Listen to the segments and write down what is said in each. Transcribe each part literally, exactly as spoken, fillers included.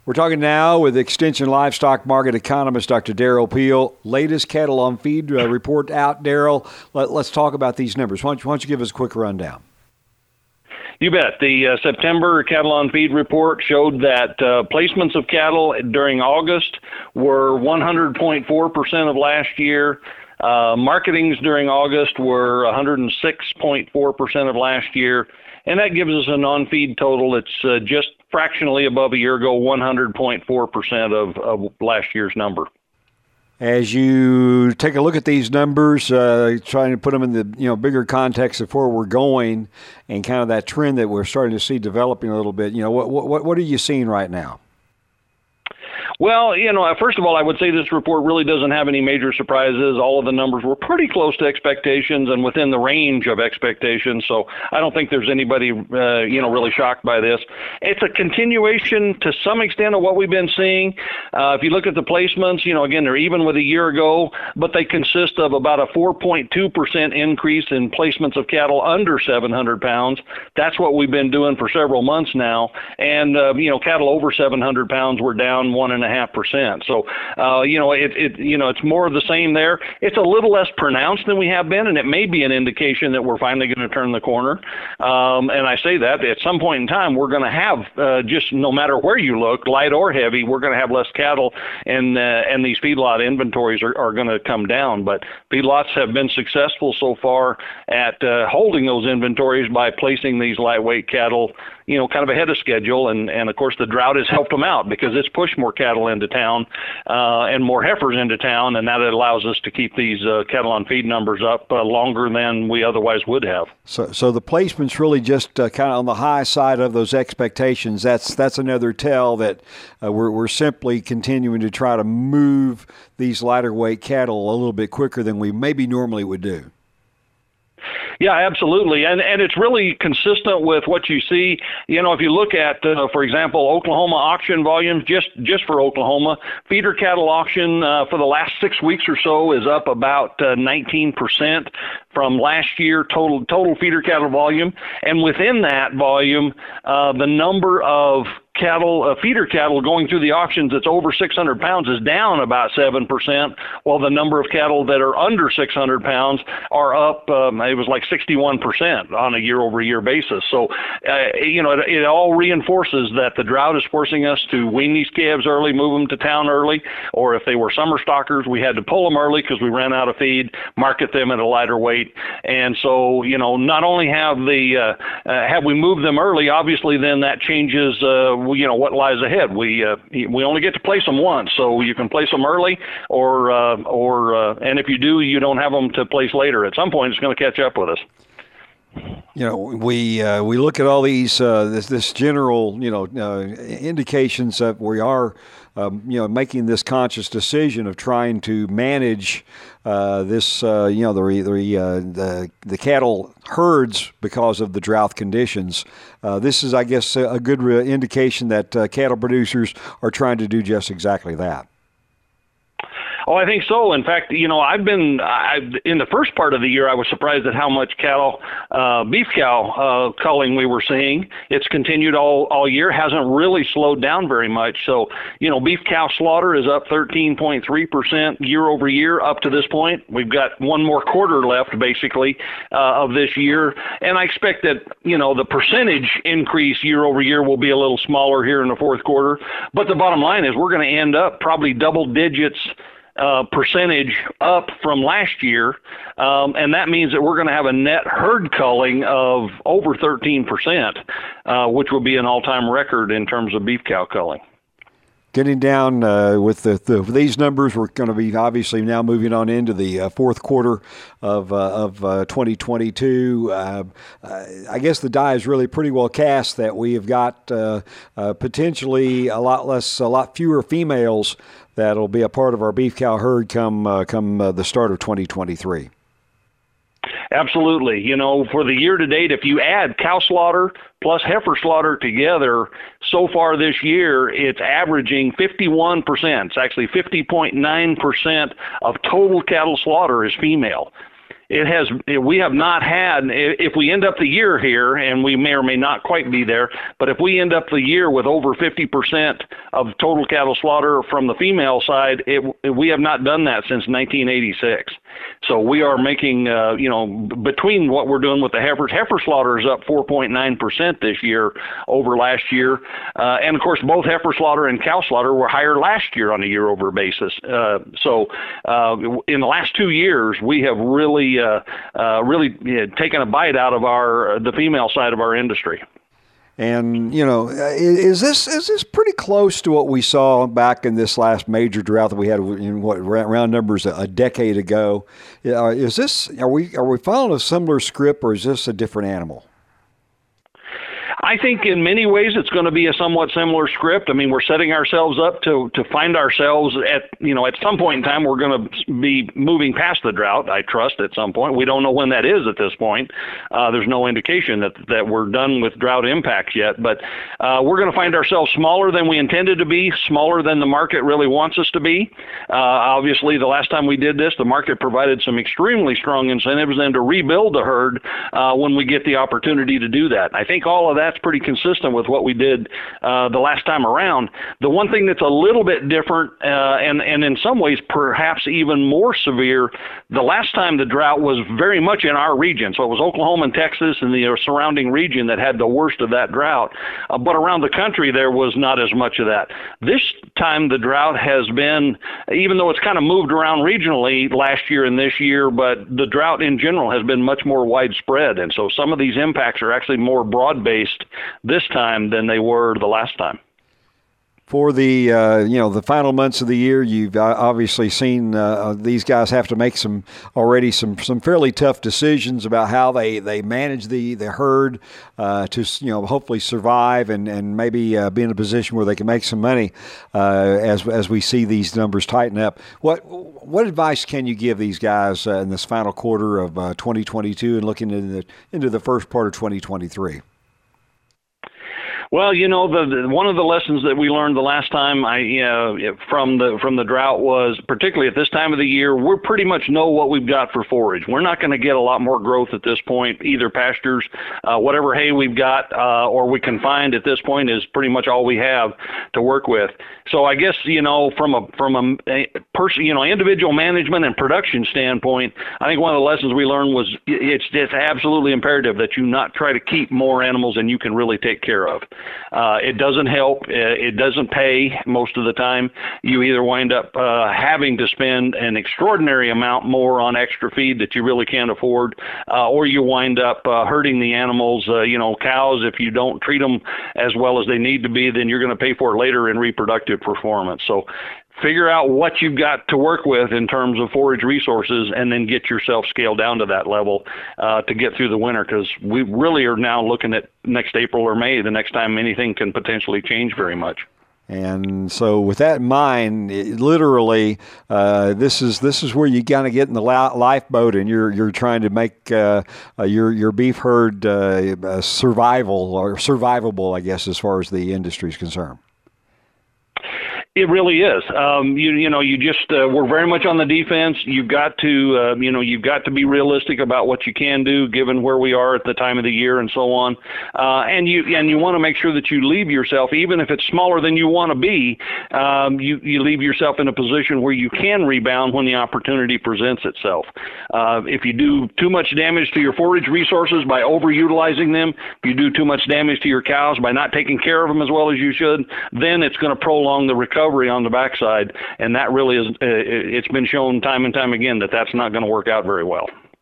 We're talking now with Extension Livestock Market Economist Doctor Darrell Peel. Latest cattle on feed uh, report out, Darrell. Let, let's talk about these numbers. Why don't, you, why don't you give us a quick rundown? You bet. The uh, September cattle on feed report showed that uh, placements of cattle during August were one hundred point four percent of last year. Uh, marketings during August were one hundred six point four percent of last year. And that gives us a non-feed total that's uh, just fractionally above a year ago, one hundred point four percent of, of last year's number. As you take a look at these numbers, uh, trying to put them in the you know bigger context of where we're going and kind of that trend that we're starting to see developing a little bit, you know, what what what are you seeing right now? Well, you know, first of all, I would say this report really doesn't have any major surprises. All of the numbers were pretty close to expectations and within the range of expectations. So I don't think there's anybody, uh, you know, really shocked by this. It's a continuation to some extent of what we've been seeing. Uh, if you look at the placements, you know, again, they're even with a year ago, but they consist of about a four point two percent increase in placements of cattle under seven hundred pounds. That's what we've been doing for several months now. And, uh, you know, cattle over seven hundred pounds were down one and a half percent. So, uh, you know, it, it, you know, it's more of the same there. It's a little less pronounced than we have been, and it may be an indication that we're finally going to turn the corner. Um, and I say that at some point in time, we're going to have uh, just no matter where you look, light or heavy, we're going to have less cattle, and uh, and these feedlot inventories are, are going to come down. But feedlots have been successful so far at uh, holding those inventories by placing these lightweight cattle, you know, kind of ahead of schedule. And, and of course, the drought has helped them out because it's pushed more cattle into town uh, and more heifers into town, and that allows us to keep these uh, cattle on feed numbers up uh, longer than we otherwise would have. So, so the placement's really just uh, kind of on the high side of those expectations. That's that's another tell that uh, we're we're simply continuing to try to move these lighter weight cattle a little bit quicker than we maybe normally would do. Yeah, absolutely. And and it's really consistent with what you see. You know, if you look at, uh, for example, Oklahoma auction volumes, just, just for Oklahoma, feeder cattle auction uh, for the last six weeks or so is up about uh, nineteen percent from last year, total total feeder cattle volume. And within that volume, uh, the number of cattle, uh, feeder cattle going through the auctions that's over six hundred pounds is down about seven percent, while the number of cattle that are under six hundred pounds are up, um, it was like sixty-one percent on a year-over-year basis. So, uh, you know, it, it all reinforces that the drought is forcing us to wean these calves early, move them to town early, or if they were summer stockers, we had to pull them early because we ran out of feed, market them at a lighter weight. And so, you know, not only have the uh, uh, have we moved them early, obviously then that changes uh, you know, what lies ahead. We uh, we only get to place them once, so you can place them early, or uh, or uh, and if you do, you don't have them to place later. At some point, it's going to catch up with us. You know, we uh, we look at all these uh, this this general you know uh, indications that we are um, you know making this conscious decision of trying to manage uh, this uh, you know the the, uh, the the cattle herds because of the drought conditions. Uh, this is, I guess, a good re- indication that uh, cattle producers are trying to do just exactly that. Oh, I think so. In fact, you know, I've been I, in the first part of the year, I was surprised at how much cattle, uh, beef cow uh, culling we were seeing. It's continued all, all year, hasn't really slowed down very much. So, you know, beef cow slaughter is up thirteen point three percent year over year up to this point. We've got one more quarter left, basically, uh, of this year. And I expect that, you know, the percentage increase year over year will be a little smaller here in the fourth quarter. But the bottom line is we're going to end up probably double digits Uh, percentage up from last year, um, and that means that we're going to have a net herd culling of over thirteen percent, uh, which will be an all-time record in terms of beef cow culling. Getting down uh, with the, the these numbers, we're going to be obviously now moving on into the uh, fourth quarter of uh, of uh, twenty twenty-two. Uh, I guess the die is really pretty well cast that we have got uh, uh, potentially a lot less, a lot fewer females that'll be a part of our beef cow herd come uh, come uh, the start of twenty twenty-three. Absolutely. You know, for the year to date, if you add cow slaughter plus heifer slaughter together, so far this year, it's averaging fifty-one percent. It's actually fifty point nine percent of total cattle slaughter is female. It has. We have not had. If we end up the year here, and we may or may not quite be there, but if we end up the year with over fifty percent of total cattle slaughter from the female side, it, we have not done that since nineteen eighty-six. So we are making, uh, you know, between what we're doing with the heifers, heifer slaughter is up four point nine percent this year over last year. Uh, and of course, both heifer slaughter and cow slaughter were higher last year on a year over basis. Uh, so uh, in the last two years, we have really, uh, uh, really you know, taken a bite out of our, the female side of our industry. And, you know, is this is this pretty close to what we saw back in this last major drought that we had, in what round numbers a decade ago? Is this, are we are we following a similar script, or is this a different animal? I think in many ways it's going to be a somewhat similar script. I mean, we're setting ourselves up to to find ourselves at, you know, at some point in time we're going to be moving past the drought, I trust, at some point. We don't know when that is at this point. Uh, there's no indication that, that we're done with drought impacts yet. But uh, we're going to find ourselves smaller than we intended to be, smaller than the market really wants us to be. Uh, obviously, the last time we did this, the market provided some extremely strong incentives then to rebuild the herd uh, when we get the opportunity to do that. I think all of that that's pretty consistent with what we did uh, the last time around. The one thing that's a little bit different, uh, and, and in some ways perhaps even more severe, the last time the drought was very much in our region. So it was Oklahoma and Texas and the surrounding region that had the worst of that drought. Uh, but around the country, there was not as much of that. This time the drought has been, even though it's kind of moved around regionally last year and this year, but the drought in general has been much more widespread. And so some of these impacts are actually more broad-based this time than they were the last time. For the uh, you know the final months of the year, you've obviously seen uh, these guys have to make some already some some fairly tough decisions about how they, they manage the the herd uh, to you know hopefully survive and and maybe uh, be in a position where they can make some money uh, as as we see these numbers tighten up. What what advice can you give these guys uh, in this final quarter of uh, twenty twenty-two and looking into the into the first part of twenty twenty-three? Well, you know, the, the one of the lessons that we learned the last time I uh, from the from the drought was, particularly at this time of the year, we pretty much know what we've got for forage. We're not going to get a lot more growth at this point. Either pastures, uh, whatever hay we've got, uh, or we can find at this point is pretty much all we have to work with. So I guess, you know, from a from a, a person, you know, individual management and production standpoint, I think one of the lessons we learned was it's it's absolutely imperative that you not try to keep more animals than you can really take care of. Uh, it doesn't help. It doesn't pay most of the time. You either wind up uh, having to spend an extraordinary amount more on extra feed that you really can't afford, uh, or you wind up uh, hurting the animals. Uh, you know, cows, if you don't treat them as well as they need to be, then you're going to pay for it later in reproductive performance. So figure out what you've got to work with in terms of forage resources, and then get yourself scaled down to that level uh, to get through the winter, because we really are now looking at next April or May, the next time anything can potentially change very much. And so with that in mind, it, literally, uh, this is this is where you kind of get in the lifeboat, and you're you're trying to make uh, uh, your your beef herd uh, survival or survivable, I guess, as far as the industry is concerned. It really is. Um, you you know, you just uh, we're very much on the defense. You've got to uh, you know you've got to be realistic about what you can do given where we are at the time of the year and so on. Uh, and you and you want to make sure that you leave yourself, even if it's smaller than you want to be, um, you you leave yourself in a position where you can rebound when the opportunity presents itself. Uh, if you do too much damage to your forage resources by overutilizing them, if you do too much damage to your cows by not taking care of them as well as you should, then it's going to prolong the recovery on the backside, and that really is, uh, it's been shown time and time again that that's not going to work out very well.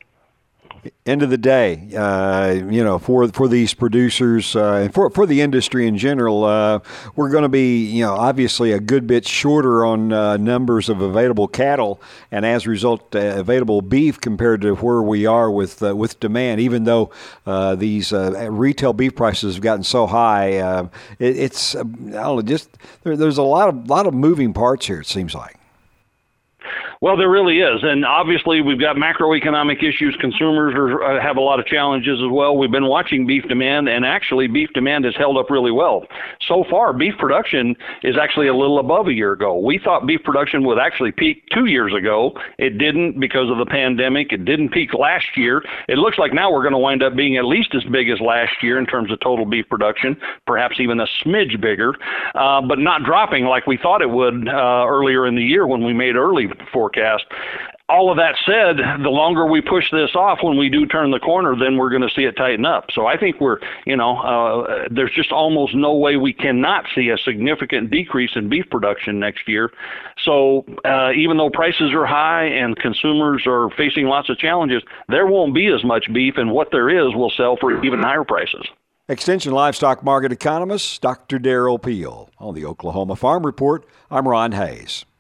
End of the day, uh, you know, for for these producers uh, and for for the industry in general, uh, we're going to be, you know, obviously a good bit shorter on uh, numbers of available cattle, and as a result, uh, available beef compared to where we are with uh, with demand. Even though uh, these uh, retail beef prices have gotten so high, uh, it, it's uh, I don't know, just there, there's a lot of lot of moving parts here. It seems like. Well, there really is, and obviously we've got macroeconomic issues. Consumers are, uh, have a lot of challenges as well. We've been watching beef demand, and actually beef demand has held up really well. So far, beef production is actually a little above a year ago. We thought beef production would actually peak two years ago. It didn't because of the pandemic. It didn't peak last year. It looks like now we're going to wind up being at least as big as last year in terms of total beef production, perhaps even a smidge bigger, uh, but not dropping like we thought it would uh, earlier in the year when we made early forecast. All of that said, the longer we push this off, when we do turn the corner, then we're going to see it tighten up. So I think we're, you know, uh, there's just almost no way we cannot see a significant decrease in beef production next year. So uh, even though prices are high and consumers are facing lots of challenges, there won't be as much beef, and what there is will sell for even higher prices. Extension livestock market economist Doctor Darrell Peel. On the Oklahoma Farm Report, I'm Ron Hayes.